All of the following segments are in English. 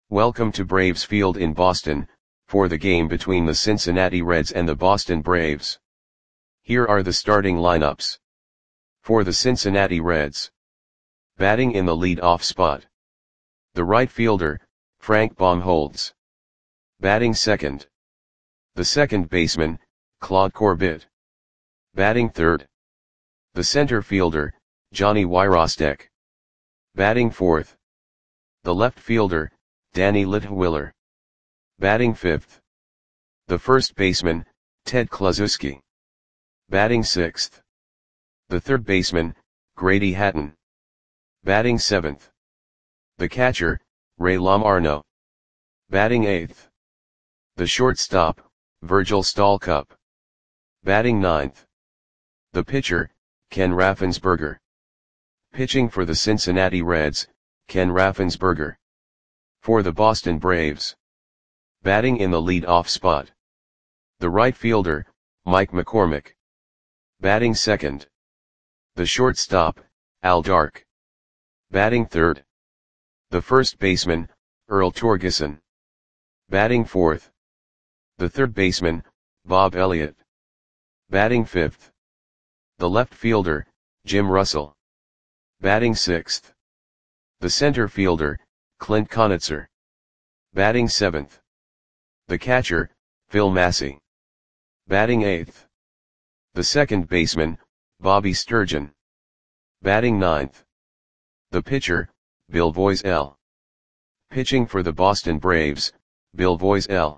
Welcome to Braves Field in Boston, for the game between the Cincinnati Reds and the Boston Braves. Here are the starting lineups. For the Cincinnati Reds. Batting in the lead-off spot. The right fielder, Frank Baumholtz. Batting second. The second baseman, Claude Corbett. Batting third. The center fielder, Johnny Wyrostek. Batting fourth. The left fielder, Danny Litwiller. Batting fifth. The first baseman, Ted Kluszewski. Batting sixth. The third baseman, Grady Hatton. Batting seventh. The catcher, Ray Lamarno. Batting eighth. The shortstop, Virgil Stalcup. Batting ninth. The pitcher, Ken Raffensperger. Pitching for the Cincinnati Reds, Ken Raffensperger. For the Boston Braves. Batting in the lead-off spot. The right fielder, Mike McCormick. Batting second. The shortstop, Al Dark. Batting third. The first baseman, Earl Torgeson. Batting fourth. The third baseman, Bob Elliott. Batting fifth. The left fielder, Jim Russell. Batting sixth. The center fielder, Clint Conitzer. Batting seventh. The catcher, Phil Massey. Batting eighth. The second baseman, Bobby Sturgeon. Batting ninth. The pitcher, Bill Voiselle. Pitching for the Boston Braves, Bill Voiselle.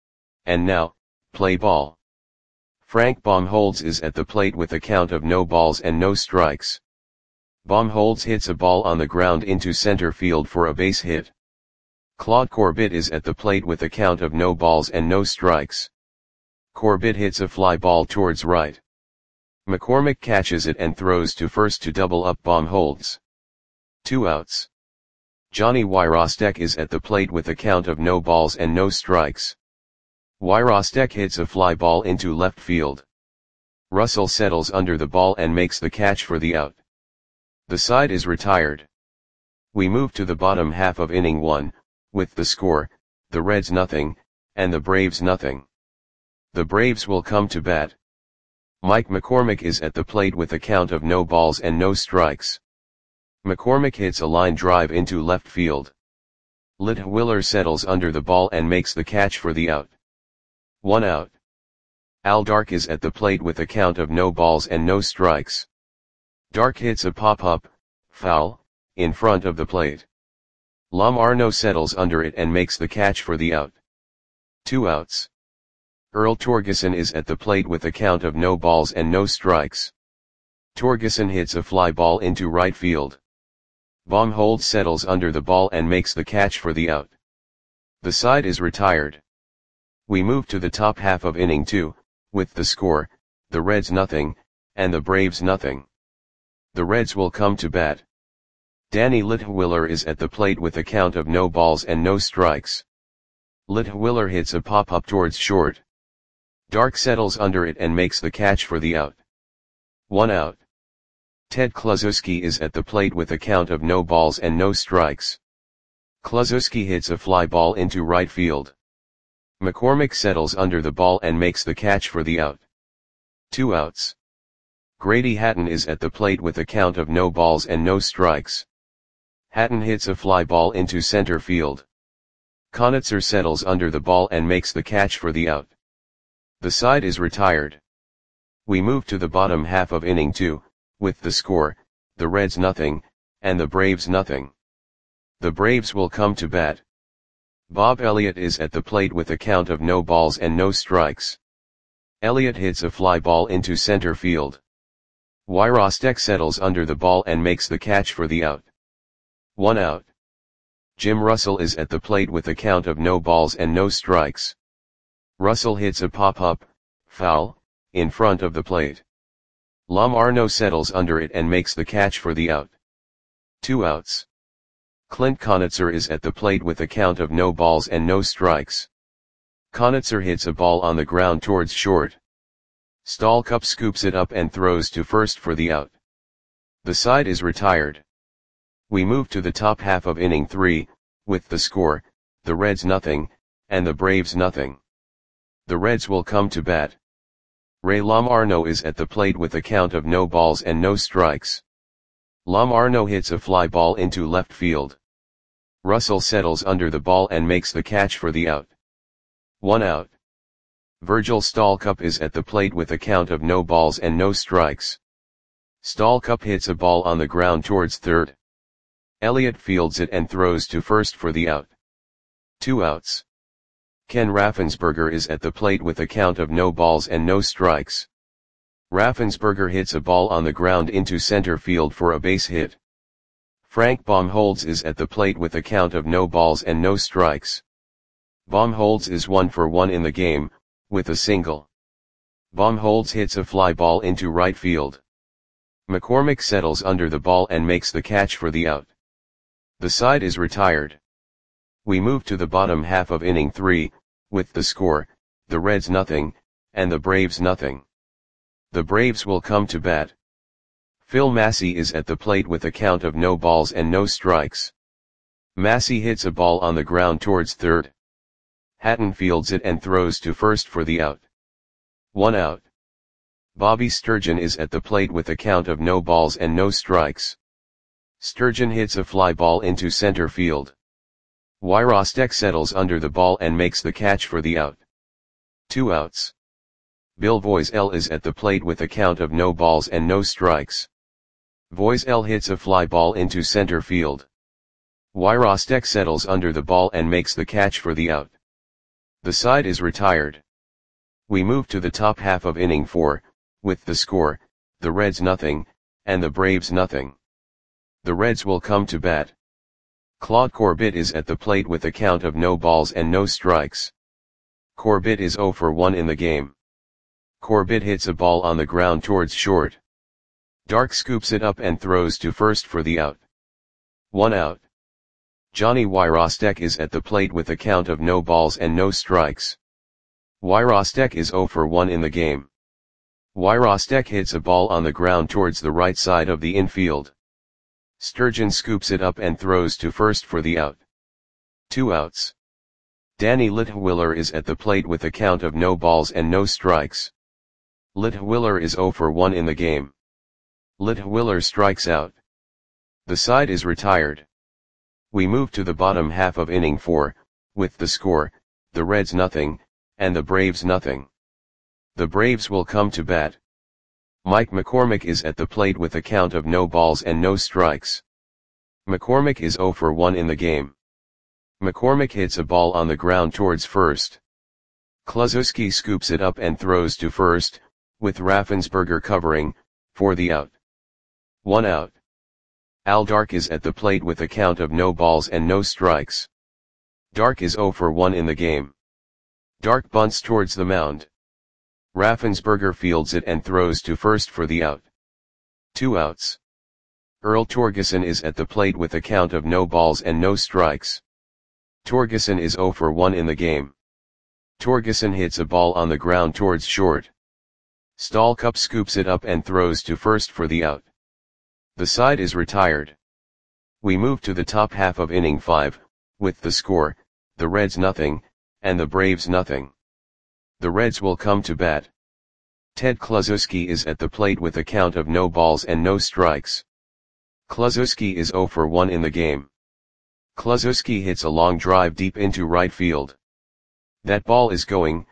And now, play ball. Frank Baumholtz is at the plate with a count of no balls and no strikes. Baumholtz hits a ball on the ground into center field for a base hit. Claude Corbett is at the plate with a count of no balls and no strikes. Corbett hits a fly ball towards right. McCormick catches it and throws to first to double up Baumholtz. 2 outs. Johnny Wyrostek is at the plate with a count of no balls and no strikes. Wyrostek hits a fly ball into left field. Russell settles under the ball and makes the catch for the out. The side is retired. We move to the bottom half of inning 1, with the score, the Reds nothing, and the Braves nothing. The Braves will come to bat. Mike McCormick is at the plate with a count of no balls and no strikes. McCormick hits a line drive into left field. Litwiller settles under the ball and makes the catch for the out. 1 out. Al Dark is at the plate with a count of no balls and no strikes. Dark hits a pop-up, foul, in front of the plate. Lamarno settles under it and makes the catch for the out. 2 outs. Earl Torgeson is at the plate with a count of no balls and no strikes. Torgeson hits a fly ball into right field. Baumholtz settles under the ball and makes the catch for the out. The side is retired. We move to the top half of inning 2, with the score, the Reds nothing, and the Braves nothing. The Reds will come to bat. Danny Litwiller is at the plate with a count of no balls and no strikes. Litwiller hits a pop-up towards short. Dark settles under it and makes the catch for the out. 1 out. Ted Kluszewski is at the plate with a count of no balls and no strikes. Kluszewski hits a fly ball into right field. McCormick settles under the ball and makes the catch for the out. 2 outs. Grady Hatton is at the plate with a count of no balls and no strikes. Hatton hits a fly ball into center field. Conitzer settles under the ball and makes the catch for the out. The side is retired. We move to the bottom half of inning 2, with the score, the Reds nothing, and the Braves nothing. The Braves will come to bat. Bob Elliott is at the plate with a count of no balls and no strikes. Elliott hits a fly ball into center field. Wyrostek settles under the ball and makes the catch for the out. 1 out. Jim Russell is at the plate with a count of no balls and no strikes. Russell hits a pop-up, foul, in front of the plate. Lamarno settles under it and makes the catch for the out. 2 outs. Clint Conitzer is at the plate with a count of no balls and no strikes. Conitzer hits a ball on the ground towards short. Stalcup scoops it up and throws to first for the out. The side is retired. We move to the top half of inning 3, with the score, the Reds nothing, and the Braves nothing. The Reds will come to bat. Ray Lamarno is at the plate with a count of no balls and no strikes. Lamarno hits a fly ball into left field. Russell settles under the ball and makes the catch for the out. 1 out. Virgil Stalcup is at the plate with a count of no balls and no strikes. Stalcup hits a ball on the ground towards third. Elliott fields it and throws to first for the out. 2 outs. Ken Raffensperger is at the plate with a count of no balls and no strikes. Raffensperger hits a ball on the ground into center field for a base hit. Frank Baumholtz is at the plate with a count of no balls and no strikes. Baumholtz is 1 for 1 in the game, with a single. Baumholtz hits a fly ball into right field. McCormick settles under the ball and makes the catch for the out. The side is retired. We move to the bottom half of inning 3, with the score, the Reds nothing, and the Braves nothing. The Braves will come to bat. Phil Massey is at the plate with a count of no balls and no strikes. Massey hits a ball on the ground towards third. Hatton fields it and throws to first for the out. 1 out. Bobby Sturgeon is at the plate with a count of no balls and no strikes. Sturgeon hits a fly ball into center field. Wyrostek settles under the ball and makes the catch for the out. 2 outs. Bill Voisel is at the plate with a count of no balls and no strikes. Voisel hits a fly ball into center field. Wyrostek settles under the ball and makes the catch for the out. The side is retired. We move to the top half of inning 4, with the score, the Reds nothing, and the Braves nothing. The Reds will come to bat. Claude Corbett is at the plate with a count of no balls and no strikes. Corbett is 0 for 1 in the game. Corbett hits a ball on the ground towards short. Dark scoops it up and throws to first for the out. 1 out. Johnny Wyrostek is at the plate with a count of no balls and no strikes. Wyrostek is 0 for 1 in the game. Wyrostek hits a ball on the ground towards the right side of the infield. Sturgeon scoops it up and throws to first for the out. 2 outs. Danny Litwiller is at the plate with a count of no balls and no strikes. Litwiller is 0 for 1 in the game. Litwiller strikes out. The side is retired. We move to the bottom half of inning 4, with the score, the Reds nothing, and the Braves nothing. The Braves will come to bat. Mike McCormick is at the plate with a count of no balls and no strikes. McCormick is 0 for 1 in the game. McCormick hits a ball on the ground towards first. Kluszewski scoops it up and throws to first, with Raffensperger covering, for the out. 1 out. Al Dark is at the plate with a count of no balls and no strikes. Dark is 0 for 1 in the game. Dark bunts towards the mound. Raffensperger fields it and throws to first for the out. 2 outs. Earl Torgeson is at the plate with a count of no balls and no strikes. Torgeson is 0 for 1 in the game. Torgeson hits a ball on the ground towards short. Stalcup scoops it up and throws to first for the out. The side is retired. We move to the top half of inning 5, with the score, the Reds nothing, and the Braves nothing. The Reds will come to bat. Ted Kluszewski is at the plate with a count of no balls and no strikes. Kluszewski is 0 for 1 in the game. Kluszewski hits a long drive deep into right field. That ball is gone.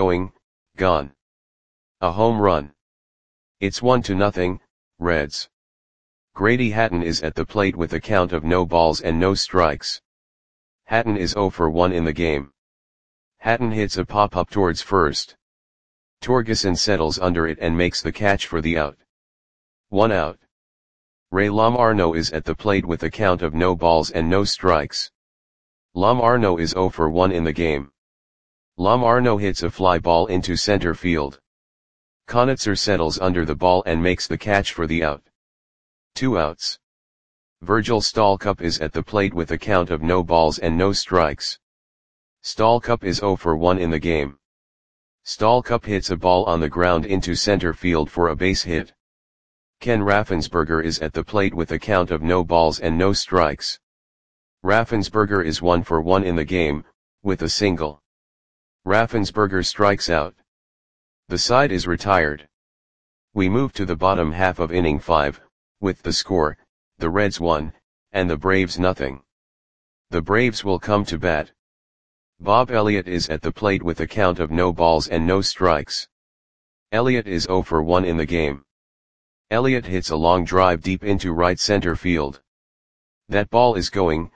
A home run. It's 1-0, Reds. Grady Hatton is at the plate with a count of no balls and no strikes. Hatton is 0 for 1 in the game. Hatton hits a pop-up towards first. Torgeson settles under it and makes the catch for the out. 1 out. Ray Lamarno is at the plate with a count of no balls and no strikes. Lamarno is 0 for 1 in the game. Lamarno hits a fly ball into center field. Konitzer settles under the ball and makes the catch for the out. 2 outs. Virgil Stalcup is at the plate with a count of no balls and no strikes. Stalcup is 0 for 1 in the game. Stalcup hits a ball on the ground into center field for a base hit. Ken Raffensperger is at the plate with a count of no balls and no strikes. Raffensperger is 1 for 1 in the game, with a single. Raffensperger strikes out. The side is retired. We move to the bottom half of inning 5, with the score, the Reds 1, and the Braves nothing. The Braves will come to bat. Bob Elliott is at the plate with a count of no balls and no strikes. Elliott is 0 for 1 in the game. Elliott hits a long drive deep into right center field. That ball is gone.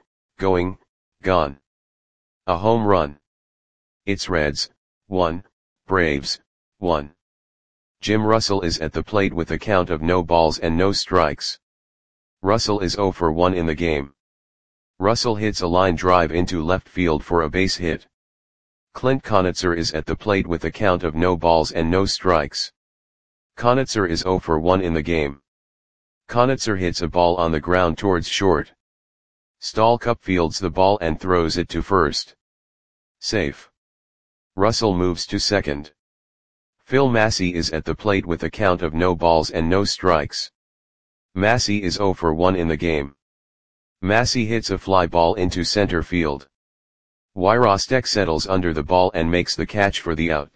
A home run. It's Reds, 1, Braves, 1. Jim Russell is at the plate with a count of no balls and no strikes. Russell is 0 for 1 in the game. Russell hits a line drive into left field for a base hit. Clint Conitzer is at the plate with a count of no balls and no strikes. Conitzer is 0 for 1 in the game. Conitzer hits a ball on the ground towards short. Stallcup fields the ball and throws it to first. Safe. Russell moves to second. Phil Massey is at the plate with a count of no balls and no strikes. Massey is 0 for 1 in the game. Massey hits a fly ball into center field. Wyrostek settles under the ball and makes the catch for the out.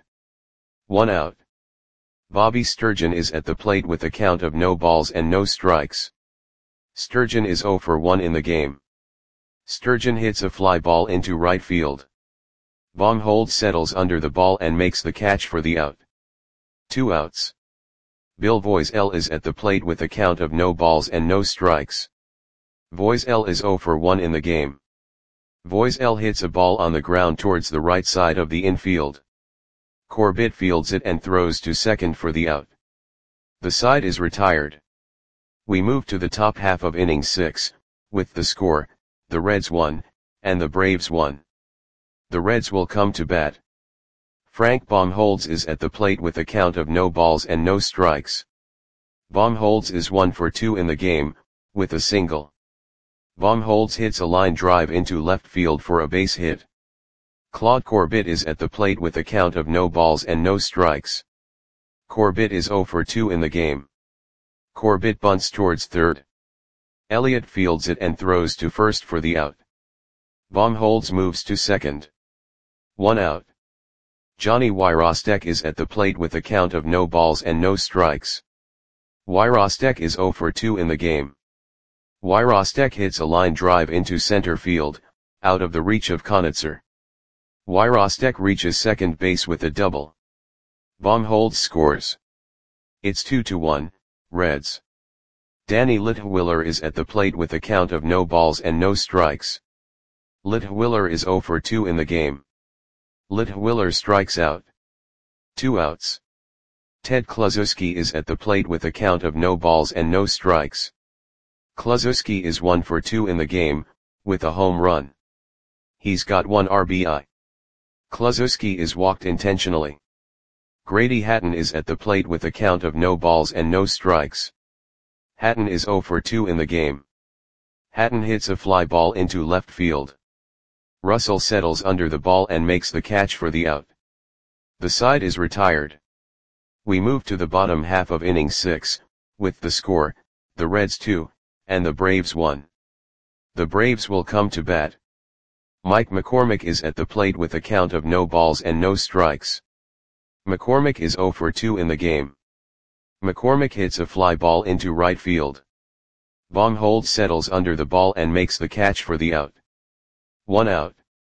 1 out. Bobby Sturgeon is at the plate with a count of no balls and no strikes. Sturgeon is 0 for 1 in the game. Sturgeon hits a fly ball into right field. Baumholtz settles under the ball and makes the catch for the out. 2 outs. Bill Voisel is at the plate with a count of no balls and no strikes. Voisel is 0 for 1 in the game. Voisel hits a ball on the ground towards the right side of the infield. Corbett fields it and throws to second for the out. The side is retired. We move to the top half of inning 6, with the score, the Reds 1, and the Braves 1. The Reds will come to bat. Frank Baumholtz is at the plate with a count of no balls and no strikes. Baumholtz is 1 for 2 in the game, with a single. Baumholtz hits a line drive into left field for a base hit. Claude Corbett is at the plate with a count of no balls and no strikes. Corbett is 0 for 2 in the game. Corbett bunts towards third. Elliott fields it and throws to first for the out. Baumholtz moves to second. 1 out. Johnny Wyrostek is at the plate with a count of no balls and no strikes. Wyrostek is 0 for 2 in the game. Wyrostek hits a line drive into center field, out of the reach of Conitzer. Wyrostek reaches second base with a double. Baumholtz scores. It's 2-1, Reds. Danny Litwiller is at the plate with a count of no balls and no strikes. Litwiller is 0 for 2 in the game. Litwiller strikes out. 2 outs. Ted Kluszewski is at the plate with a count of no balls and no strikes. Kluszewski is 1 for 2 in the game, with a home run. He's got 1 RBI. Kluszewski is walked intentionally. Grady Hatton is at the plate with a count of no balls and no strikes. Hatton is 0 for 2 in the game. Hatton hits a fly ball into left field. Russell settles under the ball and makes the catch for the out. The side is retired. We move to the bottom half of inning 6, with the score, the Reds 2, and the Braves 1. The Braves will come to bat. Mike McCormick is at the plate with a count of no balls and no strikes. McCormick is 0 for 2 in the game. McCormick hits a fly ball into right field. Baumholtz settles under the ball and makes the catch for the out. 1 out.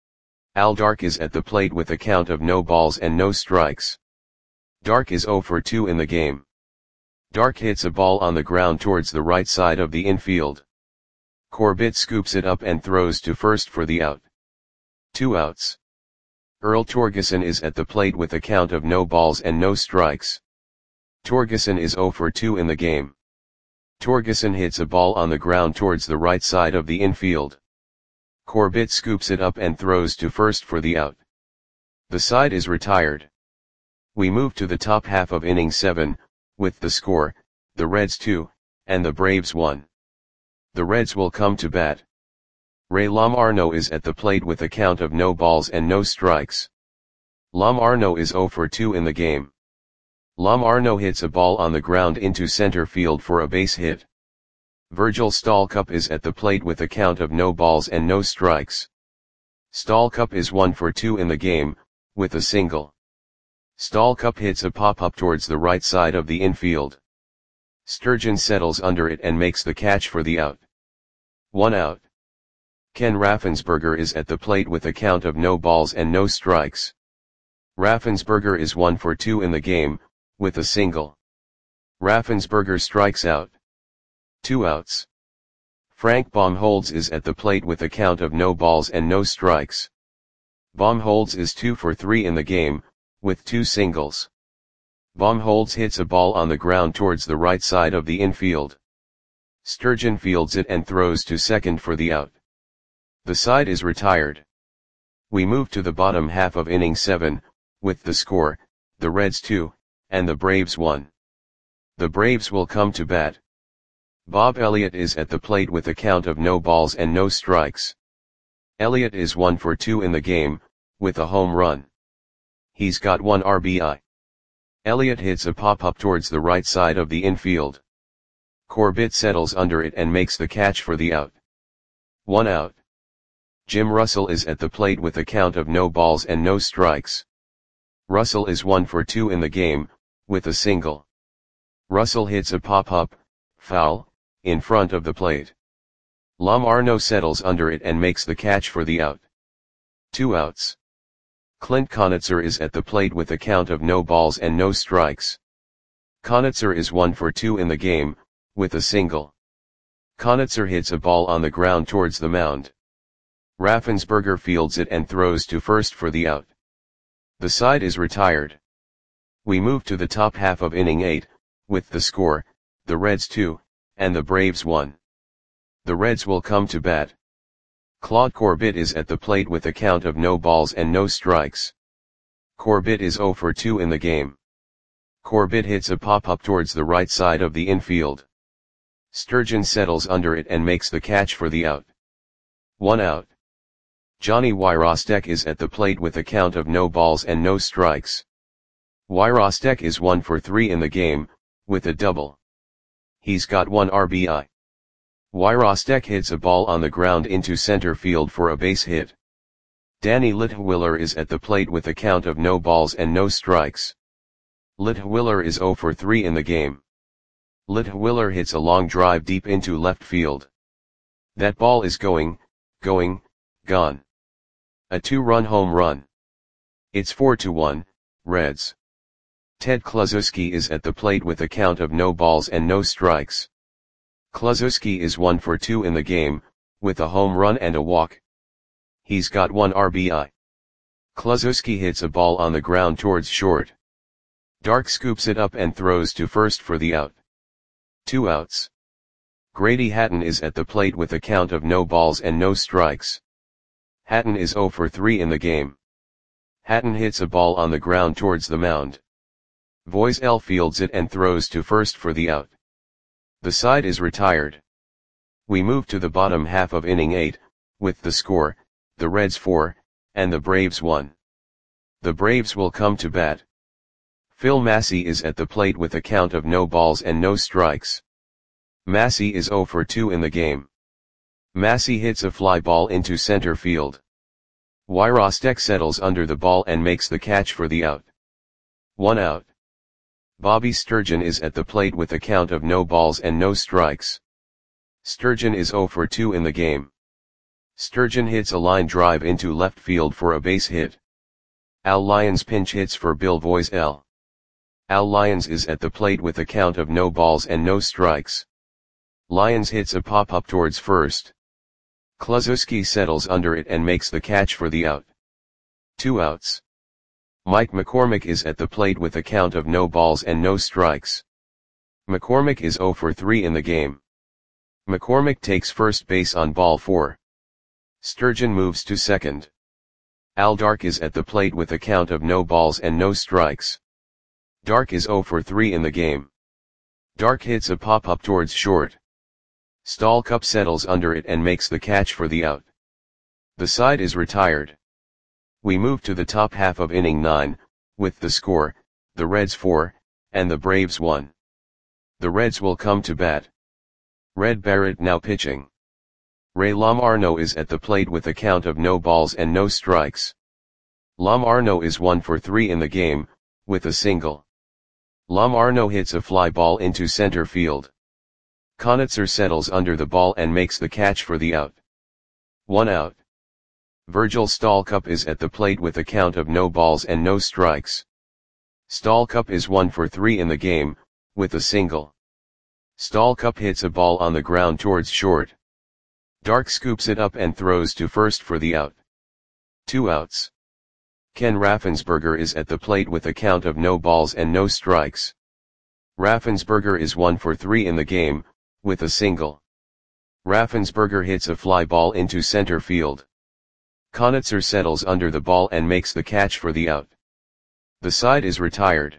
Al Dark is at the plate with a count of no balls and no strikes. Dark is 0 for 2 in the game. Dark hits a ball on the ground towards the right side of the infield. Corbett scoops it up and throws to first for the out. 2 outs. Earl Torgeson is at the plate with a count of no balls and no strikes. Torgeson is 0 for 2 in the game. Torgeson hits a ball on the ground towards the right side of the infield. Corbett scoops it up and throws to first for the out. The side is retired. We move to the top half of inning 7, with the score, the Reds 2, and the Braves 1. The Reds will come to bat. Ray Lomarno is at the plate with a count of no balls and no strikes. Lomarno is 0 for 2 in the game. Lomarno hits a ball on the ground into center field for a base hit. Virgil Stalcup is at the plate with a count of no balls and no strikes. Stalcup is 1 for 2 in the game, with a single. Stalcup hits a pop-up towards the right side of the infield. Sturgeon settles under it and makes the catch for the out. 1 out. Ken Raffensperger is at the plate with a count of no balls and no strikes. Raffensperger is 1 for 2 in the game, with a single. Raffensperger strikes out. 2 outs. Frank Baumholtz is at the plate with a count of no balls and no strikes. Baumholtz is 2 for 3 in the game, with 2 singles. Baumholtz hits a ball on the ground towards the right side of the infield. Sturgeon fields it and throws to second for the out. The side is retired. We move to the bottom half of inning 7, with the score, the Reds 2, and the Braves 1. The Braves will come to bat. Bob Elliott is at the plate with a count of no balls and no strikes. Elliott is 1 for 2 in the game, with a home run. He's got 1 RBI. Elliott hits a pop-up towards the right side of the infield. Corbett settles under it and makes the catch for the out. 1 out. Jim Russell is at the plate with a count of no balls and no strikes. Russell is 1 for 2 in the game, with a single. Russell hits a pop-up, foul, in front of the plate. Lom Arno settles under it and makes the catch for the out. 2 outs. Clint Conitzer is at the plate with a count of no balls and no strikes. Conitzer is 1 for 2 in the game, with a single. Conitzer hits a ball on the ground towards the mound. Raffensperger fields it and throws to first for the out. The side is retired. We move to the top half of inning 8, with the score, the Reds 2, and the Braves 1. The Reds will come to bat. Claude Corbett is at the plate with a count of no balls and no strikes. Corbett is 0 for 2 in the game. Corbett hits a pop-up towards the right side of the infield. Sturgeon settles under it and makes the catch for the out. 1 out. Johnny Wyrostek is at the plate with a count of no balls and no strikes. Wyrostek is 1 for 3 in the game, with a double. He's got 1 RBI. Wyrostek hits a ball on the ground into center field for a base hit. Danny Litwiller is at the plate with a count of no balls and no strikes. Litwiller is 0 for 3 in the game. Litwiller hits a long drive deep into left field. That ball is gone. A 2-run home run. It's 4-1, Reds. Ted Kluszewski is at the plate with a count of no balls and no strikes. Kluszewski is 1 for 2 in the game, with a home run and a walk. He's got 1 RBI. Kluszewski hits a ball on the ground towards short. Dark scoops it up and throws to first for the out. 2 outs. Grady Hatton is at the plate with a count of no balls and no strikes. Hatton is 0 for 3 in the game. Hatton hits a ball on the ground towards the mound. Voisel fields it and throws to first for the out. The side is retired. We move to the bottom half of inning 8, with the score, the Reds 4, and the Braves 1. The Braves will come to bat. Phil Massey is at the plate with a count of no balls and no strikes. Massey is 0 for 2 in the game. Massey hits a fly ball into center field. Wyrostek settles under the ball and makes the catch for the out. 1 out. Bobby Sturgeon is at the plate with a count of no balls and no strikes. Sturgeon is 0 for 2 in the game. Sturgeon hits a line drive into left field for a base hit. Al Lyons pinch hits for Bill Voisel. Al Lyons is at the plate with a count of no balls and no strikes. Lyons hits a pop-up towards first. Kluszewski settles under it and makes the catch for the out. 2 outs. Mike McCormick is at the plate with a count of no balls and no strikes. McCormick is 0 for 3 in the game. McCormick takes first base on ball 4. Sturgeon moves to second. Al Dark is at the plate with a count of no balls and no strikes. Dark is 0 for 3 in the game. Dark hits a pop-up towards short. Stalcup settles under it and makes the catch for the out. The side is retired. We move to the top half of inning 9, with the score, the Reds 4, and the Braves 1. The Reds will come to bat. Red Barrett now pitching. Ray Lamarno is at the plate with a count of no balls and no strikes. Lamarno is 1 for 3 in the game, with a single. Lamarno hits a fly ball into center field. Conitzer settles under the ball and makes the catch for the out. 1 out. Virgil Stalcup is at the plate with a count of no balls and no strikes. Stalcup is 1 for 3 in the game, with a single. Stalcup hits a ball on the ground towards short. Dark scoops it up and throws to first for the out. 2 outs. Ken Raffensperger is at the plate with a count of no balls and no strikes. Raffensperger is 1 for 3 in the game, with a single. Raffensperger hits a fly ball into center field. Conitzer settles under the ball and makes the catch for the out. The side is retired.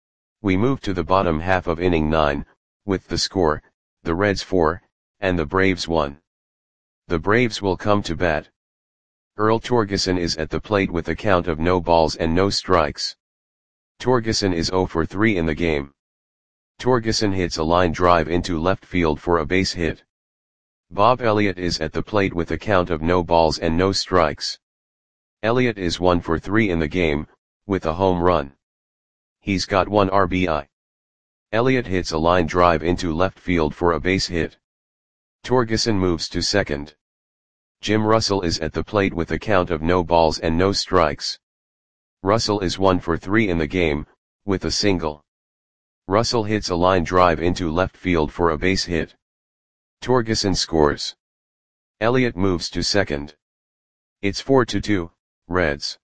We move to the bottom half of inning 9, with the score, the Reds 4, and the Braves 1. The Braves will come to bat. Earl Torgeson is at the plate with a count of no balls and no strikes. Torgeson is 0 for 3 in the game. Torgeson hits a line drive into left field for a base hit. Bob Elliott is at the plate with a count of no balls and no strikes. Elliott is 1 for 3 in the game, with a home run. He's got 1 RBI. Elliott hits a line drive into left field for a base hit. Torgeson moves to second. Jim Russell is at the plate with a count of no balls and no strikes. Russell is 1 for 3 in the game, with a single. Russell hits a line drive into left field for a base hit. Torgeson scores. Elliott moves to second. It's 4-2, Reds.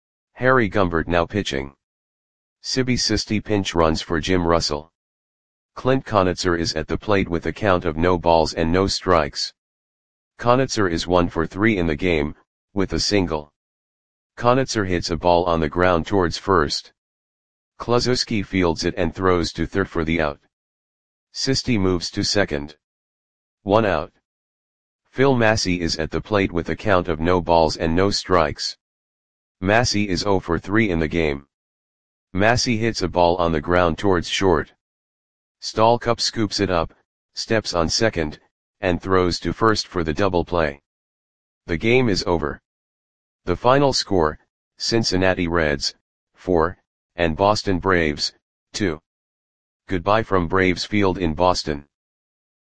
Harry Gumbert now pitching. Sibby Sisti pinch runs for Jim Russell. Clint Conitzer is at the plate with a count of no balls and no strikes. Conitzer is 1 for 3 in the game, with a single. Conitzer hits a ball on the ground towards first. Kluszewski fields it and throws to third for the out. Sisti moves to second. 1 out. Phil Massey is at the plate with a count of no balls and no strikes. Massey is 0 for 3 in the game. Massey hits a ball on the ground towards short. Stalcup scoops it up, steps on second, and throws to first for the double play. The game is over. The final score, Cincinnati Reds, 4, and Boston Braves, 2. Goodbye from Braves Field in Boston.